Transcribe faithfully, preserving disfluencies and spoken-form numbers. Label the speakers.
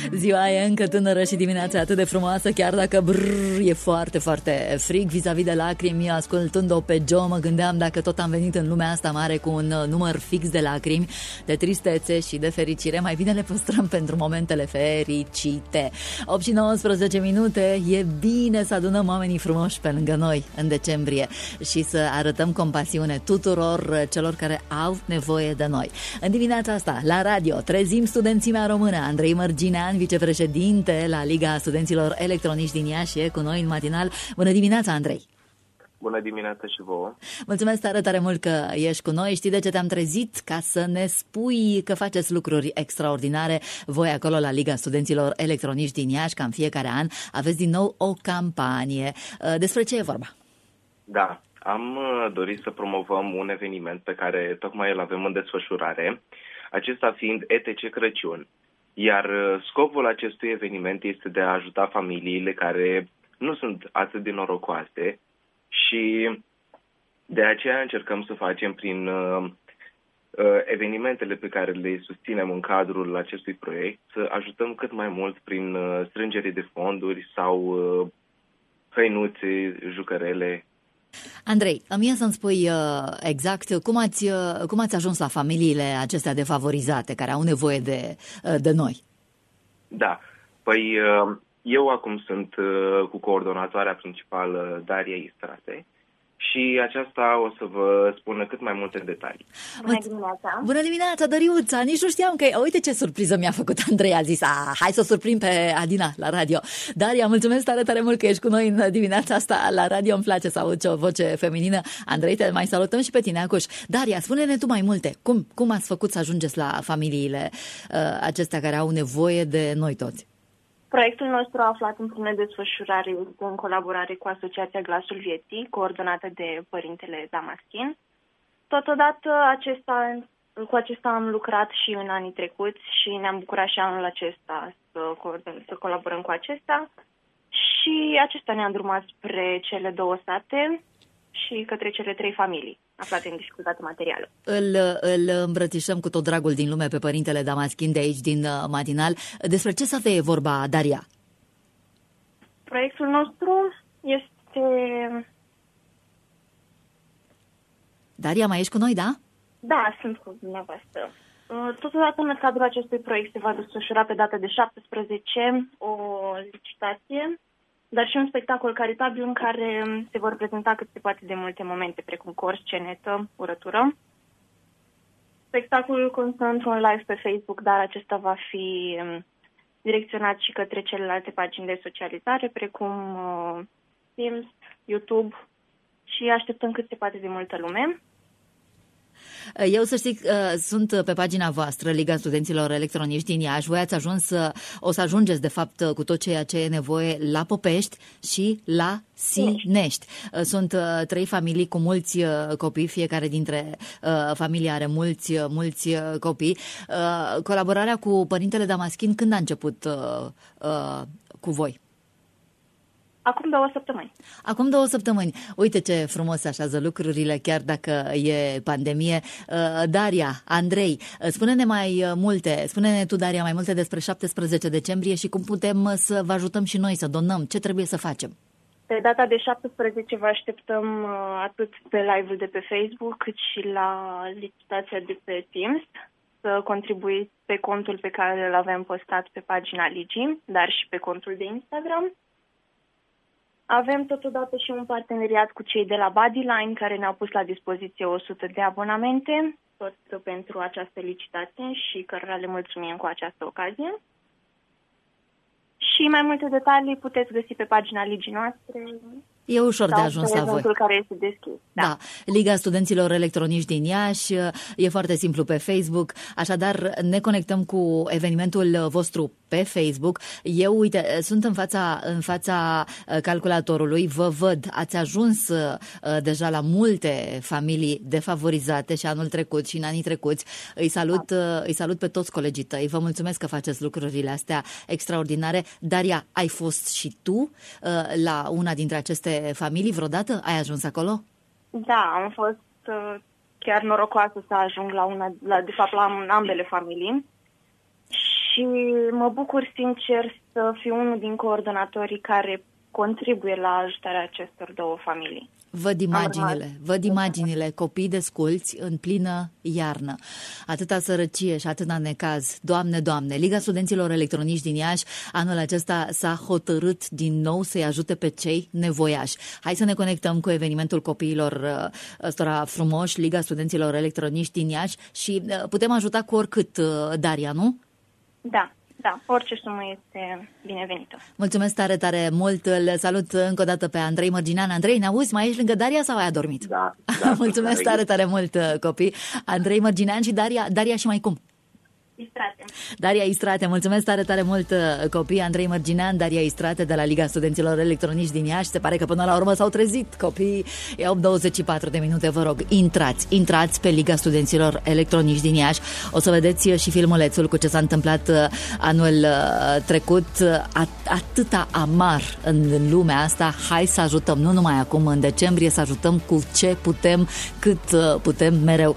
Speaker 1: Ziua e încă tânără și dimineața atât de frumoasă, chiar dacă brrr, e foarte, foarte frig vis-a-vis de lacrimi. Ascultând-o pe Jo, mă gândeam dacă tot am venit în lumea asta mare cu un număr fix de lacrimi, de tristețe și de fericire, mai bine le păstrăm pentru momentele fericite. opt și nouăsprezece minute, e bine să adunăm oamenii frumoși pe lângă noi în decembrie și să arătăm compasiune tuturor celor care au nevoie de noi. În dimineața asta, la radio, trezim studențimea română. Andrei Mărginean, vicepreședinte la Liga Studenților Electronici din Iași, e cu noi în matinal. Bună dimineața, Andrei!
Speaker 2: Bună dimineața și vouă!
Speaker 1: Mulțumesc tare, tare mult că ești cu noi. Știi de ce te-am trezit? Ca să ne spui că faceți lucruri extraordinare voi acolo la Liga Studenților Electronici din Iași, ca în fiecare an. Aveți din nou o campanie. Despre ce e vorba?
Speaker 2: Da, am dorit să promovăm un eveniment pe care tocmai îl avem în desfășurare, acesta fiind E T C Crăciun. Iar scopul acestui eveniment este de a ajuta familiile care nu sunt atât de norocoase și de aceea încercăm să facem prin uh, evenimentele pe care le susținem în cadrul acestui proiect, să ajutăm cât mai mult prin uh, strângere de fonduri sau uh, hăinuțe, jucărele.
Speaker 1: Andrei, mie să-mi spui uh, exact cum ați, uh, cum ați ajuns la familiile acestea defavorizate, care au nevoie de, uh, de noi?
Speaker 2: Da, păi uh, eu acum sunt uh, cu coordonatoarea principală Daria Istrate și aceasta o să vă spună cât mai multe detalii.
Speaker 3: Bună dimineața!
Speaker 1: Bună dimineața, Dăriuța! Nici nu știam că... Uite ce surpriză mi-a făcut Andrei, a zis, a, hai să o surprind pe Adina la radio. Daria, mulțumesc tare, tare mult că ești cu noi în dimineața asta la radio. Îmi place să aud o voce feminină. Andrei, te mai salutăm și pe tine, Acuș. Daria, spune-ne tu mai multe. Cum, cum ați făcut să ajungeți la familiile uh, acestea care au nevoie de noi toți?
Speaker 3: Proiectul nostru a aflat în plină desfășurare în colaborare cu Asociația Glasul Vieții, coordonată de părintele Damaschin. Totodată, acesta, cu acesta am lucrat și în anii trecuți și ne-am bucurat și anul acesta să, să colaborăm cu acesta. Și acesta ne-a îndrumat spre cele două sate și către cele trei familii aflate în dificultate materială.
Speaker 1: Îl, îl îmbrățișăm cu tot dragul din lume pe părintele Damaschin de aici, din matinal. Despre ce sate e vorba, Daria?
Speaker 3: Proiectul nostru este...
Speaker 1: Daria, mai ești cu noi, da?
Speaker 3: Da, sunt cu dumneavoastră. Totodată, în cadrul acestui proiect se va desfășura pe data de șaptesprezece o licitație, dar și un spectacol caritabil în care se vor prezenta cât se poate de multe momente, precum cor, scenetă, urătură. Spectacolul constă într-un live pe Facebook, dar acesta va fi direcționat și către celelalte pagini de socializare, precum uh, Teams, YouTube, și așteptăm cât se poate de multă lume.
Speaker 1: Eu, să știi, sunt pe pagina voastră, Liga Studenților Electronici din Iași. Voi ați ajuns, o să ajungeți, de fapt, cu tot ceea ce e nevoie la Popești și la Sinești. Sunt trei familii cu mulți copii, fiecare dintre familii are mulți, mulți copii. Colaborarea cu părintele Damaschin, când a început cu voi?
Speaker 3: Acum două săptămâni.
Speaker 1: Acum două săptămâni. Uite ce frumos se așează lucrurile, chiar dacă e pandemie. Daria, Andrei, spune-ne mai multe, spune-ne tu, Daria, mai multe despre șaptesprezece decembrie și cum putem să vă ajutăm și noi, să donăm. Ce trebuie să facem?
Speaker 3: Pe data de șaptesprezece vă așteptăm atât pe live-ul de pe Facebook, cât și la licitația de pe Teams, să contribuiți pe contul pe care îl avem postat pe pagina Ligii, dar și pe contul de Instagram. Avem totodată și un parteneriat cu cei de la Bodyline, care ne-au pus la dispoziție o sută de abonamente, tot pentru această licitație și cărora le mulțumim cu această ocazie. Și mai multe detalii puteți găsi pe pagina Ligii noastre.
Speaker 1: E ușor de ajuns la voi.
Speaker 3: Care este deschis. Da.
Speaker 1: da. Liga Studenților Electronici din Iași, e foarte simplu pe Facebook, așadar ne conectăm cu evenimentul vostru pe Facebook. Eu, uite, sunt în fața, în fața calculatorului, vă văd, ați ajuns uh, deja la multe familii defavorizate și anul trecut și în anii trecuți. Îi salut, uh, îi salut pe toți colegii tăi, vă mulțumesc că faceți lucrurile astea extraordinare. Daria, ai fost și tu uh, la una dintre aceste familii vreodată? Ai ajuns acolo?
Speaker 3: Da, am fost uh, chiar norocoasă să ajung la una, la, de fapt la ambele familii. și mă bucur sincer să fiu unul din coordonatorii care contribuie la ajutarea acestor două familii.
Speaker 1: Văd imaginile, văd imaginile, copii desculți în plină iarnă. Atâta sărăcie și atâta necaz. Doamne, Doamne, Liga Studenților Electronici din Iași anul acesta s-a hotărât din nou să-i ajute pe cei nevoiași. Hai să ne conectăm cu evenimentul copiilor ăstora frumoși, Liga Studenților Electronici din Iași, și putem ajuta cu oricât, Daria, nu?
Speaker 3: Da. Da, orice sumă este binevenită.
Speaker 1: Mulțumesc tare, tare mult. Îl salut încă o dată pe Andrei Mărginean. Andrei, ne auzi? Mai ești lângă Daria sau ai adormit?
Speaker 2: Da. da
Speaker 1: Mulțumesc tare, tare mult, copii. Andrei Mărginean și Daria, Daria și mai cum?
Speaker 3: Istrate.
Speaker 1: Daria Istrate, mulțumesc tare, tare mult, copii. Andrei Mărginean, Daria Istrate de la Liga Studenților Electronici din Iași. Se pare că până la urmă s-au trezit copiii. E opt douăzeci și patru de minute, vă rog, intrați, intrați pe Liga Studenților Electronici din Iași. O să vedeți și filmulețul cu ce s-a întâmplat anul trecut. Atâta amar în lumea asta. Hai să ajutăm, nu numai acum în decembrie, să ajutăm cu ce putem, cât putem mereu.